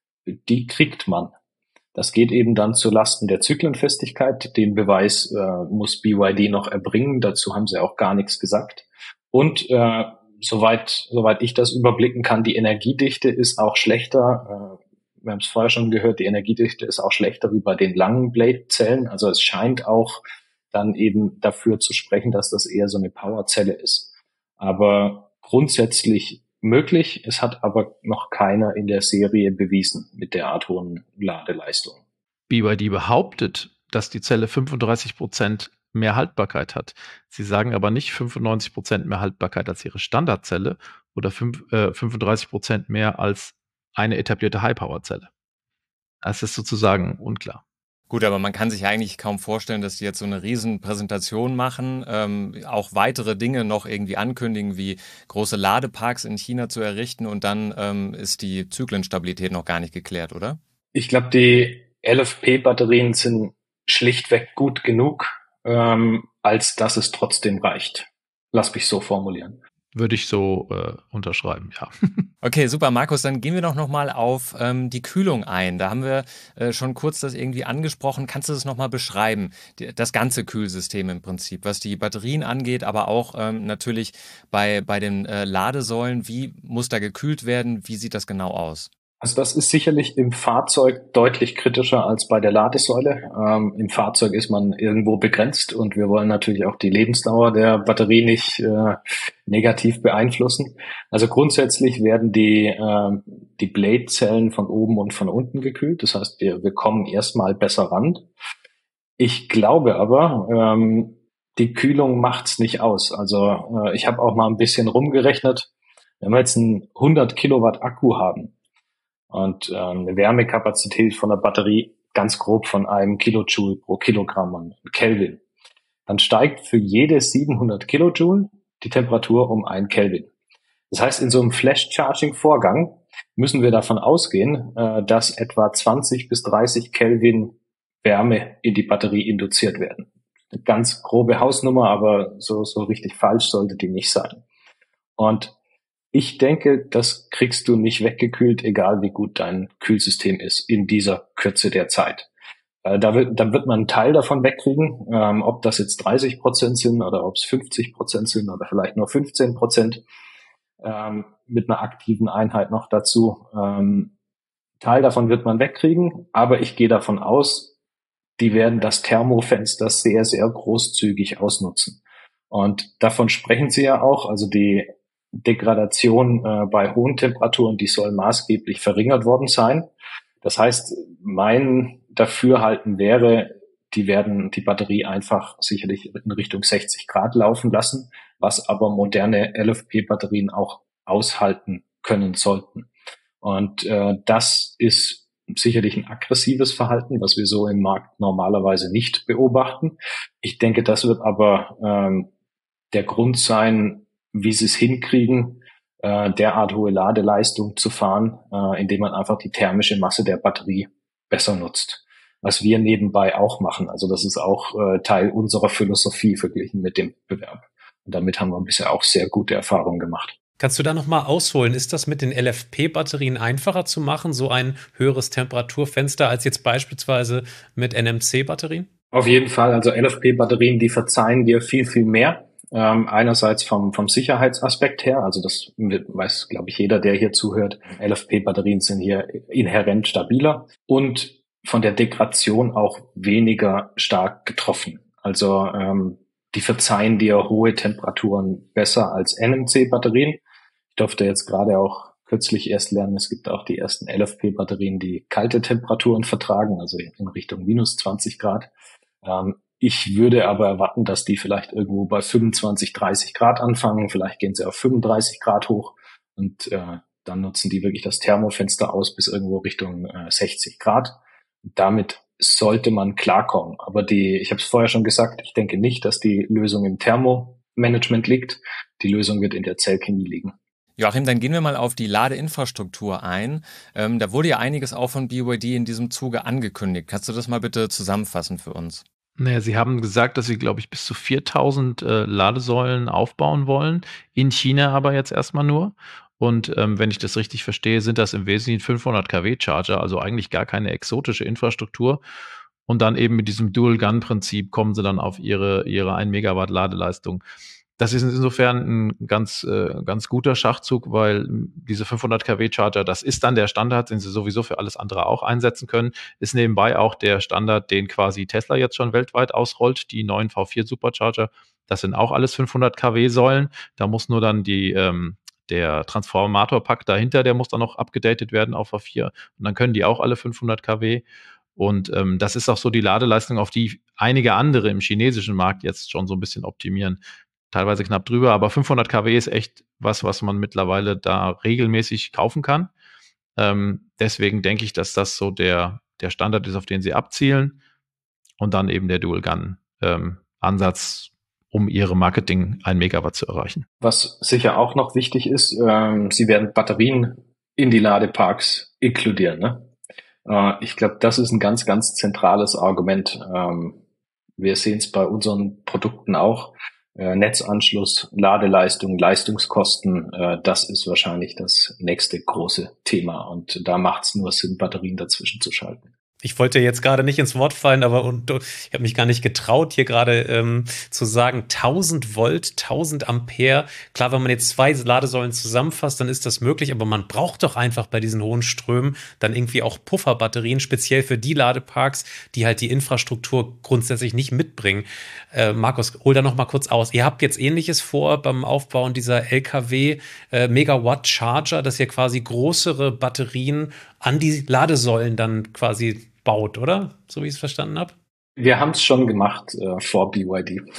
die kriegt man. Das geht eben dann zu Lasten der Zyklenfestigkeit. Den Beweis äh, muss B Y D noch erbringen. Dazu haben sie auch gar nichts gesagt. Und äh, soweit, soweit ich das überblicken kann, die Energiedichte ist auch schlechter. Äh, wir haben es vorher schon gehört, die Energiedichte ist auch schlechter wie bei den langen Blade-Zellen. Also es scheint auch dann eben dafür zu sprechen, dass das eher so eine Powerzelle ist. Aber grundsätzlich möglich. Es hat aber noch keiner in der Serie bewiesen mit derart hohen Ladeleistung. B Y D behauptet, dass die Zelle fünfunddreißig Prozent mehr Haltbarkeit hat. Sie sagen aber nicht fünfundneunzig Prozent mehr Haltbarkeit als ihre Standardzelle oder fünf, äh, fünfunddreißig Prozent mehr als eine etablierte High-Power-Zelle. Das ist sozusagen unklar. Gut, aber man kann sich eigentlich kaum vorstellen, dass die jetzt so eine riesen Präsentation machen, ähm, auch weitere Dinge noch irgendwie ankündigen, wie große Ladeparks in China zu errichten und dann ähm, ist die Zyklenstabilität noch gar nicht geklärt, oder? Ich glaube, die L F P-Batterien sind schlichtweg gut genug, ähm, als dass es trotzdem reicht. Lass mich so formulieren. Würde ich so äh, unterschreiben, ja. Okay, super, Markus, dann gehen wir doch nochmal auf ähm, die Kühlung ein. Da haben wir äh, schon kurz das irgendwie angesprochen. Kannst du das nochmal beschreiben? Die, das ganze Kühlsystem im Prinzip, was die Batterien angeht, aber auch ähm, natürlich bei, bei den äh, Ladesäulen. Wie muss da gekühlt werden? Wie sieht das genau aus? Also das ist sicherlich im Fahrzeug deutlich kritischer als bei der Ladesäule. Ähm, im Fahrzeug ist man irgendwo begrenzt und wir wollen natürlich auch die Lebensdauer der Batterie nicht äh, negativ beeinflussen. Also grundsätzlich werden die äh, die Blade-Zellen von oben und von unten gekühlt. Das heißt, wir, wir kommen erstmal besser ran. Ich glaube aber, ähm, die Kühlung macht's nicht aus. Also äh, ich habe auch mal ein bisschen rumgerechnet. Wenn wir jetzt einen hundert Kilowatt Akku haben, und äh, eine Wärmekapazität von der Batterie ganz grob von einem Kilojoule pro Kilogramm an Kelvin. Dann steigt für jede siebenhundert Kilojoule die Temperatur um ein Kelvin. Das heißt, in so einem Flash-Charging-Vorgang müssen wir davon ausgehen, äh, dass etwa zwanzig bis dreißig Kelvin Wärme in die Batterie induziert werden. Eine ganz grobe Hausnummer, aber so, so richtig falsch sollte die nicht sein. Und ich denke, das kriegst du nicht weggekühlt, egal wie gut dein Kühlsystem ist in dieser Kürze der Zeit. Äh, da wird, dann wird man einen Teil davon wegkriegen, ähm, ob das jetzt dreißig Prozent sind oder ob es fünfzig Prozent sind oder vielleicht nur fünfzehn Prozent ähm, mit einer aktiven Einheit noch dazu. Ähm, Teil davon wird man wegkriegen, aber ich gehe davon aus, die werden das Thermofenster sehr, sehr großzügig ausnutzen. Und davon sprechen sie ja auch, also die Degradation äh, bei hohen Temperaturen, die soll maßgeblich verringert worden sein. Das heißt, mein Dafürhalten wäre, die werden die Batterie einfach sicherlich in Richtung sechzig Grad laufen lassen, was aber moderne L F P-Batterien auch aushalten können sollten. Und äh, das ist sicherlich ein aggressives Verhalten, was wir so im Markt normalerweise nicht beobachten. Ich denke, das wird aber ähm, der Grund sein, wie sie es hinkriegen, äh, derart hohe Ladeleistung zu fahren, äh, indem man einfach die thermische Masse der Batterie besser nutzt. Was wir nebenbei auch machen. Also das ist auch äh, Teil unserer Philosophie verglichen mit dem Bewerb. Und damit haben wir bisher auch sehr gute Erfahrungen gemacht. Kannst du da nochmal ausholen? Ist das mit den L F P-Batterien einfacher zu machen, so ein höheres Temperaturfenster, als jetzt beispielsweise mit N M C-Batterien? Auf jeden Fall. Also L F P-Batterien, die verzeihen dir viel, viel mehr. Ähm, einerseits vom, vom Sicherheitsaspekt her, also das weiß, glaube ich, jeder, der hier zuhört, L F P-Batterien sind hier inhärent stabiler und von der Degradation auch weniger stark getroffen. Also ähm, die verzeihen dir hohe Temperaturen besser als N M C-Batterien. Ich durfte jetzt gerade auch kürzlich erst lernen, es gibt auch die ersten L F P-Batterien, die kalte Temperaturen vertragen, also in Richtung minus zwanzig Grad. Ähm, Ich würde aber erwarten, dass die vielleicht irgendwo bei fünfundzwanzig, dreißig Grad anfangen. Vielleicht gehen sie auf fünfunddreißig Grad hoch und äh, dann nutzen die wirklich das Thermofenster aus bis irgendwo Richtung äh, sechzig Grad. Damit sollte man klarkommen. Aber die, ich habe es vorher schon gesagt, ich denke nicht, dass die Lösung im Thermomanagement liegt. Die Lösung wird in der Zellchemie liegen. Joachim, dann gehen wir mal auf die Ladeinfrastruktur ein. Ähm, da wurde ja einiges auch von B Y D in diesem Zuge angekündigt. Kannst du das mal bitte zusammenfassen für uns? Naja, sie haben gesagt, dass sie, glaube ich, bis zu viertausend äh, Ladesäulen aufbauen wollen. In China aber jetzt erstmal nur. Und ähm, wenn ich das richtig verstehe, sind das im Wesentlichen fünfhundert Kilowatt Charger, also eigentlich gar keine exotische Infrastruktur. Und dann eben mit diesem Dual-Gun-Prinzip kommen sie dann auf ihre, ihre ein Megawatt Ladeleistung. Das ist insofern ein ganz, äh, ganz guter Schachzug, weil diese fünfhundert Kilowatt Charger, das ist dann der Standard, den sie sowieso für alles andere auch einsetzen können. Ist nebenbei auch der Standard, den quasi Tesla jetzt schon weltweit ausrollt, die neuen V vier Supercharger. Das sind auch alles fünfhundert Kilowatt Säulen. Da muss nur dann die, ähm, der Transformatorpack dahinter, der muss dann noch abgedatet werden auf V vier. Und dann können die auch alle fünfhundert Kilowatt. Und ähm, das ist auch so die Ladeleistung, auf die einige andere im chinesischen Markt jetzt schon so ein bisschen optimieren. Teilweise knapp drüber, aber fünfhundert Kilowatt ist echt was, was man mittlerweile da regelmäßig kaufen kann. Ähm, deswegen denke ich, dass das so der, der Standard ist, auf den sie abzielen. Und dann eben der Dual-Gun-Ansatz, ähm, um ihre Marketing ein Megawatt zu erreichen. Was sicher auch noch wichtig ist, ähm, sie werden Batterien in die Ladeparks inkludieren. Ne? Äh, ich glaube, das ist ein ganz, ganz zentrales Argument. Ähm, wir sehen es bei unseren Produkten auch. Äh, Netzanschluss, Ladeleistung, Leistungskosten, äh, das ist wahrscheinlich das nächste große Thema. Und da macht es nur Sinn, Batterien dazwischen zu schalten. Ich wollte jetzt gerade nicht ins Wort fallen, aber und, ich habe mich gar nicht getraut, hier gerade ähm, zu sagen, tausend Volt, tausend Ampere. Klar, wenn man jetzt zwei Ladesäulen zusammenfasst, dann ist das möglich, aber man braucht doch einfach bei diesen hohen Strömen dann irgendwie auch Pufferbatterien, speziell für die Ladeparks, die halt die Infrastruktur grundsätzlich nicht mitbringen. Äh, Markus, hol da noch mal kurz aus. Ihr habt jetzt Ähnliches vor beim Aufbauen dieser L K W äh, Megawatt Charger, dass ihr quasi größere Batterien an die Ladesäulen dann quasi baut, oder? So wie ich es verstanden habe. Wir haben es schon gemacht äh, vor B Y D.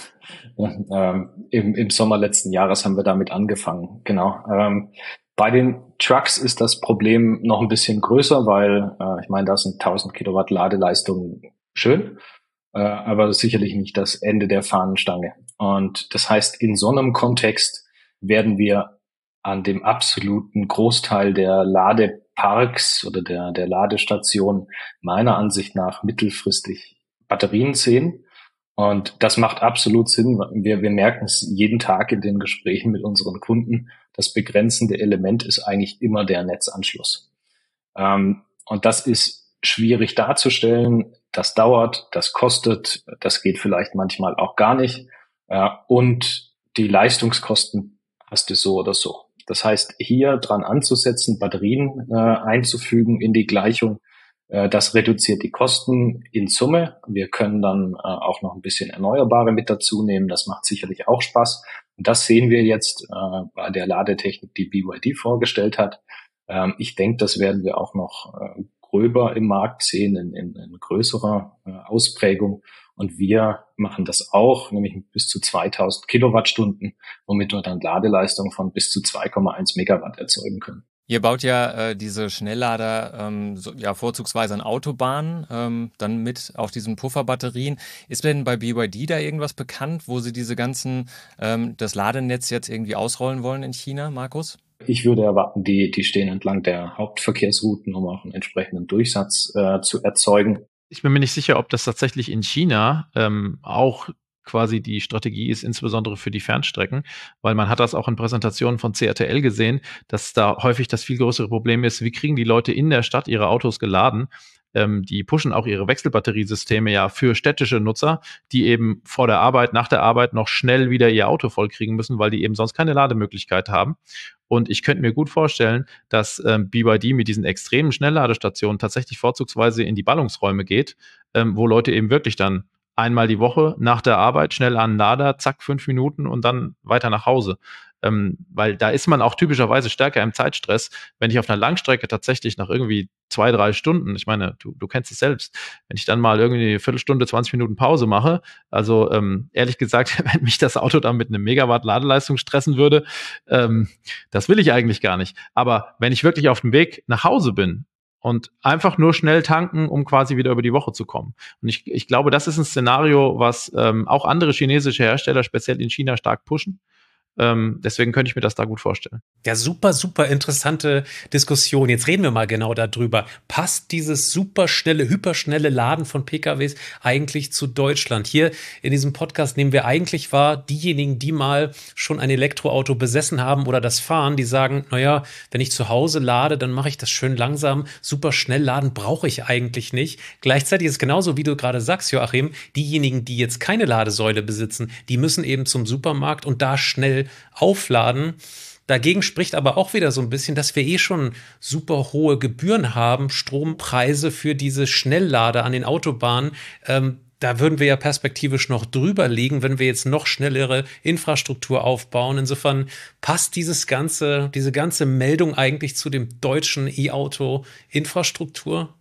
ähm, im, Im Sommer letzten Jahres haben wir damit angefangen. Genau. Ähm, bei den Trucks ist das Problem noch ein bisschen größer, weil äh, ich meine, da sind tausend Kilowatt Ladeleistung schön, äh, aber sicherlich nicht das Ende der Fahnenstange. Und das heißt, in so einem Kontext werden wir an dem absoluten Großteil der Ladeparks oder der, der Ladestation meiner Ansicht nach mittelfristig Batterien sehen. Und das macht absolut Sinn. Wir, wir merken es jeden Tag in den Gesprächen mit unseren Kunden. Das begrenzende Element ist eigentlich immer der Netzanschluss. Ähm, und das ist schwierig darzustellen. Das dauert, das kostet, das geht vielleicht manchmal auch gar nicht. Äh, und die Leistungskosten hast du so oder so. Das heißt, hier dran anzusetzen, Batterien äh, einzufügen in die Gleichung, äh, das reduziert die Kosten in Summe. Wir können dann äh, auch noch ein bisschen Erneuerbare mit dazu nehmen. Das macht sicherlich auch Spaß. Und das sehen wir jetzt äh, bei der Ladetechnik, die B Y D vorgestellt hat. Ähm, ich denke, das werden wir auch noch äh, gröber im Markt sehen, in, in, in größerer äh, Ausprägung. Und wir machen das auch, nämlich bis zu zweitausend Kilowattstunden, womit wir dann Ladeleistung von bis zu zwei Komma eins Megawatt erzeugen können. Ihr baut ja äh, diese Schnelllader ähm, so, ja vorzugsweise an Autobahnen, ähm, dann mit auch diesen Pufferbatterien. Ist denn bei B Y D da irgendwas bekannt, wo sie diese ganzen, ähm, das Ladenetz jetzt irgendwie ausrollen wollen in China, Markus? Ich würde erwarten, die, die stehen entlang der Hauptverkehrsrouten, um auch einen entsprechenden Durchsatz äh, zu erzeugen. Ich bin mir nicht sicher, ob das tatsächlich in China ähm, auch quasi die Strategie ist, insbesondere für die Fernstrecken, weil man hat das auch in Präsentationen von C A T L gesehen, dass da häufig das viel größere Problem ist, wie kriegen die Leute in der Stadt ihre Autos geladen. Ähm, die pushen auch ihre Wechselbatteriesysteme ja für städtische Nutzer, die eben vor der Arbeit, nach der Arbeit noch schnell wieder ihr Auto vollkriegen müssen, weil die eben sonst keine Lademöglichkeit haben. Und ich könnte mir gut vorstellen, dass ähm, B Y D mit diesen extremen Schnellladestationen tatsächlich vorzugsweise in die Ballungsräume geht, ähm, wo Leute eben wirklich dann einmal die Woche nach der Arbeit schnell an den Lader, zack, fünf Minuten und dann weiter nach Hause. Ähm, weil da ist man auch typischerweise stärker im Zeitstress. Wenn ich auf einer Langstrecke tatsächlich nach irgendwie zwei, drei Stunden, ich meine, du, du kennst es selbst, wenn ich dann mal irgendwie eine Viertelstunde, zwanzig Minuten Pause mache, also ähm, ehrlich gesagt, wenn mich das Auto dann mit einem Megawatt Ladeleistung stressen würde, ähm, das will ich eigentlich gar nicht. Aber wenn ich wirklich auf dem Weg nach Hause bin, und einfach nur schnell tanken, um quasi wieder über die Woche zu kommen. Und ich, ich glaube, das ist ein Szenario, was ähm, auch andere chinesische Hersteller, speziell in China, stark pushen. Ähm, deswegen könnte ich mir das da gut vorstellen. Ja, super, super interessante Diskussion. Jetzt reden wir mal genau darüber. Passt dieses superschnelle, hyperschnelle Laden von P K Ws eigentlich zu Deutschland? Hier in diesem Podcast nehmen wir eigentlich wahr, diejenigen, die mal schon ein Elektroauto besessen haben oder das fahren, die sagen, naja, wenn ich zu Hause lade, dann mache ich das schön langsam. Super schnell laden brauche ich eigentlich nicht. Gleichzeitig ist es genauso, wie du gerade sagst, Joachim, diejenigen, die jetzt keine Ladesäule besitzen, die müssen eben zum Supermarkt und da schnell aufladen. Dagegen spricht aber auch wieder so ein bisschen, dass wir eh schon super hohe Gebühren haben, Strompreise für diese Schnelllader an den Autobahnen. Ähm, da würden wir ja perspektivisch noch drüber liegen, wenn wir jetzt noch schnellere Infrastruktur aufbauen. Insofern passt dieses ganze, diese ganze Meldung eigentlich zu dem deutschen E-Auto-Infrastruktur?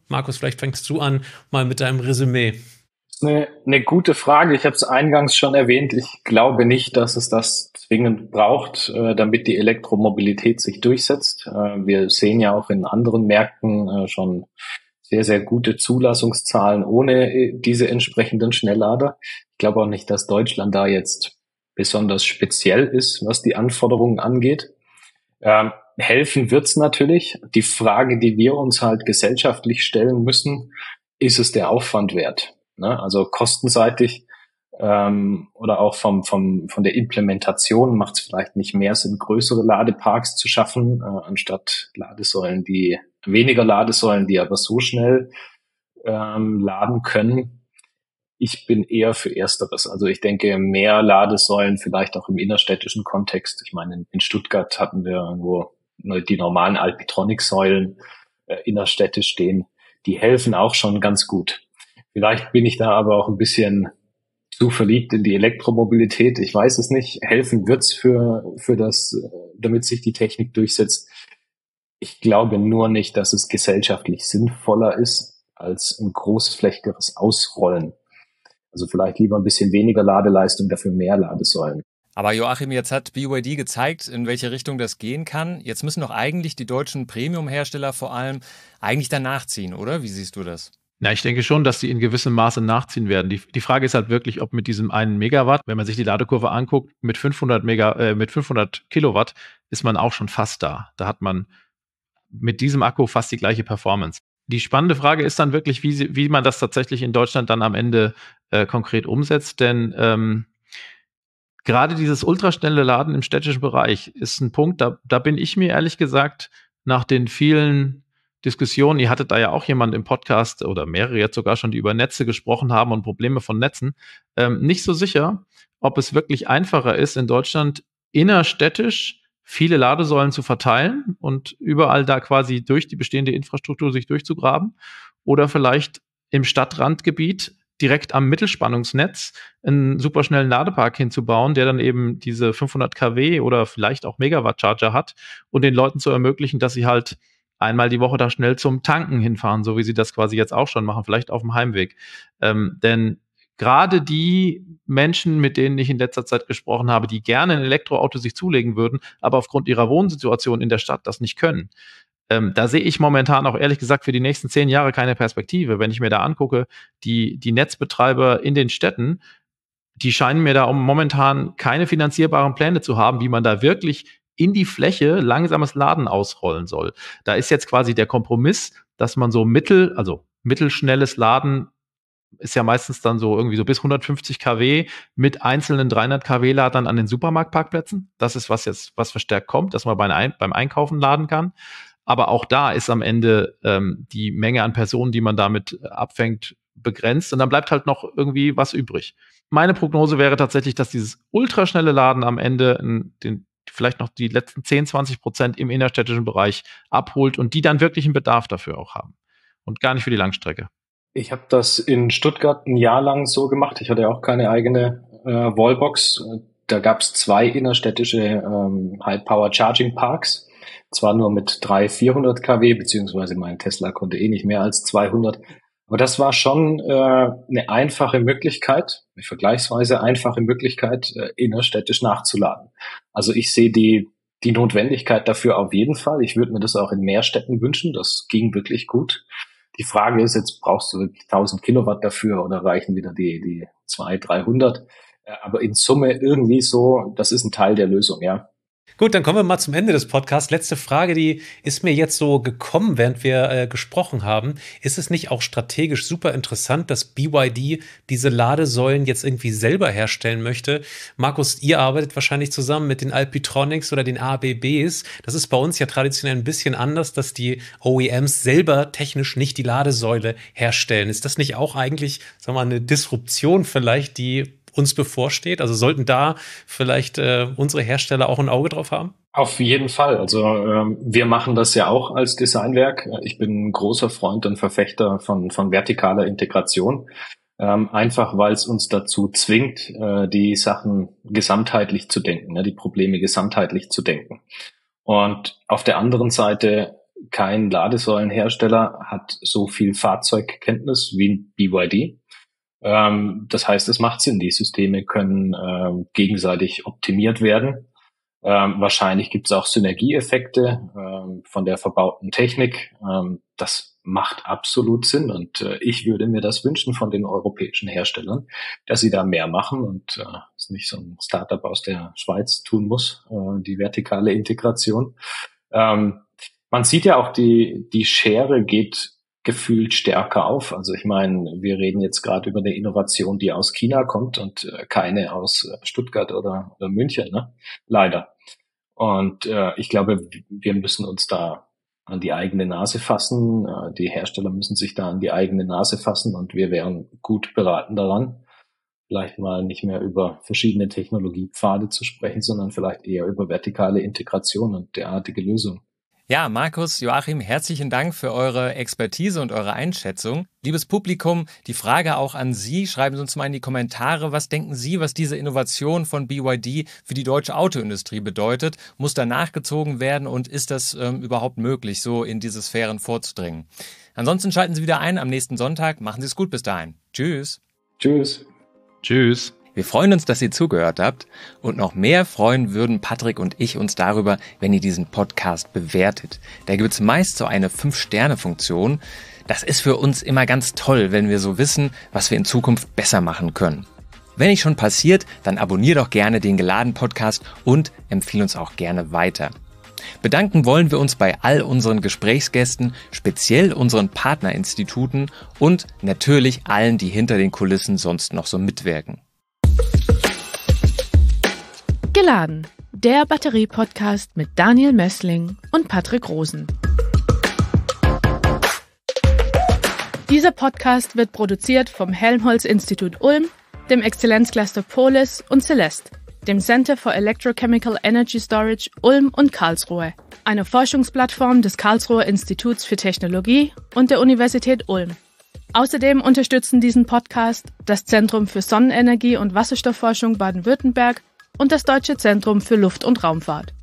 Markus, vielleicht fängst du an, mal mit deinem Resümee. Eine, eine gute Frage. Ich habe es eingangs schon erwähnt. Ich glaube nicht, dass es das zwingend braucht, äh, damit die Elektromobilität sich durchsetzt. Äh, wir sehen ja auch in anderen Märkten äh, schon sehr, sehr gute Zulassungszahlen ohne äh, diese entsprechenden Schnelllader. Ich glaube auch nicht, dass Deutschland da jetzt besonders speziell ist, was die Anforderungen angeht. Ähm, helfen wird's natürlich. Die Frage, die wir uns halt gesellschaftlich stellen müssen, ist es der Aufwand wert? Ne? Also kostenseitig ähm, oder auch vom, vom, von der Implementation macht es vielleicht nicht mehr Sinn, größere Ladeparks zu schaffen, äh, anstatt Ladesäulen, die weniger Ladesäulen, die aber so schnell ähm, laden können. Ich bin eher für Ersteres. Also ich denke, mehr Ladesäulen vielleicht auch im innerstädtischen Kontext. Ich meine, in, in Stuttgart hatten wir irgendwo die normalen Alpitronic-Säulen äh, innerstädtisch stehen. Die helfen auch schon ganz gut. Vielleicht bin ich da aber auch ein bisschen zu verliebt in die Elektromobilität. Ich weiß es nicht. Helfen wird's für, für das, damit sich die Technik durchsetzt. Ich glaube nur nicht, dass es gesellschaftlich sinnvoller ist als ein großflächigeres Ausrollen. Also vielleicht lieber ein bisschen weniger Ladeleistung, dafür mehr Ladesäulen. Aber Joachim, jetzt hat B Y D gezeigt, in welche Richtung das gehen kann. Jetzt müssen doch eigentlich die deutschen Premium-Hersteller vor allem eigentlich danach ziehen, oder? Wie siehst du das? Na, ich denke schon, dass sie in gewissem Maße nachziehen werden. Die, die Frage ist halt wirklich, ob mit diesem einen Megawatt, wenn man sich die Ladekurve anguckt, mit fünfhundert Mega, äh, mit fünfhundert Kilowatt ist man auch schon fast da. Da hat man mit diesem Akku fast die gleiche Performance. Die spannende Frage ist dann wirklich, wie, sie, wie man das tatsächlich in Deutschland dann am Ende äh, konkret umsetzt, denn ähm, gerade dieses ultraschnelle Laden im städtischen Bereich ist ein Punkt, da, da bin ich mir ehrlich gesagt nach den vielen Diskussionen, ihr hattet da ja auch jemand im Podcast oder mehrere jetzt sogar schon, die über Netze gesprochen haben und Probleme von Netzen, ähm, nicht so sicher, ob es wirklich einfacher ist, in Deutschland innerstädtisch viele Ladesäulen zu verteilen und überall da quasi durch die bestehende Infrastruktur sich durchzugraben oder vielleicht im Stadtrandgebiet direkt am Mittelspannungsnetz einen superschnellen Ladepark hinzubauen, der dann eben diese fünfhundert Kilowatt oder vielleicht auch Megawatt-Charger hat und den Leuten zu ermöglichen, dass sie halt einmal die Woche da schnell zum Tanken hinfahren, so wie sie das quasi jetzt auch schon machen, vielleicht auf dem Heimweg. Ähm, denn gerade die Menschen, mit denen ich in letzter Zeit gesprochen habe, die gerne ein Elektroauto sich zulegen würden, aber aufgrund ihrer Wohnsituation in der Stadt das nicht können, ähm, da sehe ich momentan auch ehrlich gesagt für die nächsten zehn Jahre keine Perspektive. Wenn ich mir da angucke, die, die Netzbetreiber in den Städten, die scheinen mir da momentan keine finanzierbaren Pläne zu haben, wie man da wirklich in die Fläche langsames Laden ausrollen soll. Da ist jetzt quasi der Kompromiss, dass man so mittel, also mittelschnelles Laden ist ja meistens dann so irgendwie so bis hundertfünfzig Kilowatt mit einzelnen dreihundert Kilowatt-Ladern an den Supermarktparkplätzen. Das ist was jetzt, was verstärkt kommt, dass man beim, beim Einkaufen laden kann. Aber auch da ist am Ende ähm, die Menge an Personen, die man damit abfängt, begrenzt. Und dann bleibt halt noch irgendwie was übrig. Meine Prognose wäre tatsächlich, dass dieses ultraschnelle Laden am Ende in, den, vielleicht noch die letzten zehn, zwanzig Prozent im innerstädtischen Bereich abholt und die dann wirklich einen Bedarf dafür auch haben. Und gar nicht für die Langstrecke. Ich habe das in Stuttgart ein Jahr lang so gemacht. Ich hatte auch keine eigene äh, Wallbox. Da gab es zwei innerstädtische ähm, High-Power-Charging-Parks. Zwar nur mit dreihundert, vierhundert Kilowatt, beziehungsweise mein Tesla konnte eh nicht mehr als zweihundert. Aber das war schon äh, eine einfache Möglichkeit, eine vergleichsweise einfache Möglichkeit, äh, innerstädtisch nachzuladen. Also ich sehe die die Notwendigkeit dafür auf jeden Fall. Ich würde mir das auch in mehr Städten wünschen. Das ging wirklich gut. Die Frage ist jetzt, brauchst du wirklich tausend Kilowatt dafür oder reichen wieder die die zweihundert, dreihundert? Aber in Summe irgendwie so, das ist ein Teil der Lösung, ja. Gut, dann kommen wir mal zum Ende des Podcasts. Letzte Frage, die ist mir jetzt so gekommen, während wir äh, gesprochen haben. Ist es nicht auch strategisch super interessant, dass B Y D diese Ladesäulen jetzt irgendwie selber herstellen möchte? Markus, ihr arbeitet wahrscheinlich zusammen mit den Alpitronics oder den A B Bs. Das ist bei uns ja traditionell ein bisschen anders, dass die O E Ms selber technisch nicht die Ladesäule herstellen. Ist das nicht auch eigentlich, sagen wir mal, eine Disruption vielleicht, die uns bevorsteht? Also sollten da vielleicht äh, unsere Hersteller auch ein Auge drauf haben? Auf jeden Fall. Also ähm, wir machen das ja auch als Designwerk. Ich bin ein großer Freund und Verfechter von von vertikaler Integration. Ähm, einfach weil es uns dazu zwingt, äh, die Sachen gesamtheitlich zu denken, ne, die Probleme gesamtheitlich zu denken. Und auf der anderen Seite kein Ladesäulenhersteller hat so viel Fahrzeugkenntnis wie B Y D. Ähm, das heißt, es macht Sinn, die Systeme können ähm, gegenseitig optimiert werden. Ähm, wahrscheinlich gibt es auch Synergieeffekte ähm, von der verbauten Technik. Ähm, das macht absolut Sinn und äh, ich würde mir das wünschen von den europäischen Herstellern, dass sie da mehr machen und äh, es nicht so ein Startup aus der Schweiz tun muss, äh, die vertikale Integration. Ähm, man sieht ja auch, die die Schere geht gefühlt stärker auf. Also ich meine, wir reden jetzt gerade über eine Innovation, die aus China kommt und äh, keine aus äh, Stuttgart oder, oder München, ne? Leider. Und äh, ich glaube, wir müssen uns da an die eigene Nase fassen. Äh, die Hersteller müssen sich da an die eigene Nase fassen und wir wären gut beraten daran, vielleicht mal nicht mehr über verschiedene Technologiepfade zu sprechen, sondern vielleicht eher über vertikale Integration und derartige Lösungen. Ja, Markus, Joachim, herzlichen Dank für eure Expertise und eure Einschätzung. Liebes Publikum, die Frage auch an Sie. Schreiben Sie uns mal in die Kommentare, was denken Sie, was diese Innovation von B Y D für die deutsche Autoindustrie bedeutet? Muss da nachgezogen werden und ist das ähm, überhaupt möglich, so in diese Sphären vorzudringen? Ansonsten schalten Sie wieder ein am nächsten Sonntag. Machen Sie es gut bis dahin. Tschüss. Tschüss. Tschüss. Wir freuen uns, dass ihr zugehört habt und noch mehr freuen würden Patrick und ich uns darüber, wenn ihr diesen Podcast bewertet. Da gibt es meist so eine fünf Sterne Funktion. Das ist für uns immer ganz toll, wenn wir so wissen, was wir in Zukunft besser machen können. Wenn nicht schon passiert, dann abonniert doch gerne den Geladen-Podcast und empfehle uns auch gerne weiter. Bedanken wollen wir uns bei all unseren Gesprächsgästen, speziell unseren Partnerinstituten und natürlich allen, die hinter den Kulissen sonst noch so mitwirken. Geladen, der Batterie-Podcast mit Daniel Messling und Patrick Rosen. Dieser Podcast wird produziert vom Helmholtz-Institut Ulm, dem Exzellenzcluster Polis und Celeste, dem Center for Electrochemical Energy Storage Ulm und Karlsruhe, einer Forschungsplattform des Karlsruher Instituts für Technologie und der Universität Ulm. Außerdem unterstützen diesen Podcast das Zentrum für Sonnenenergie und Wasserstoffforschung Baden-Württemberg und das Deutsche Zentrum für Luft- und Raumfahrt.